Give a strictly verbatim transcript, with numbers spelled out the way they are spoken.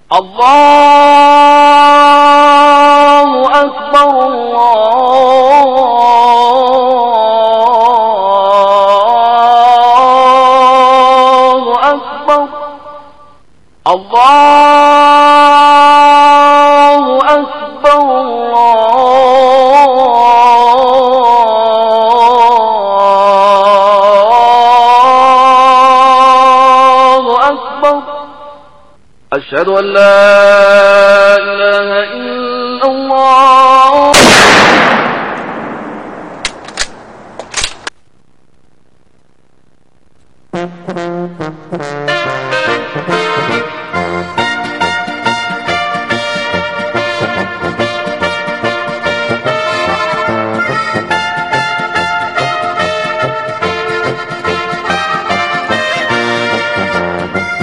الله أكبر الله أكبر الله أكبر الله أكبر. أشهد أن لا إله إلا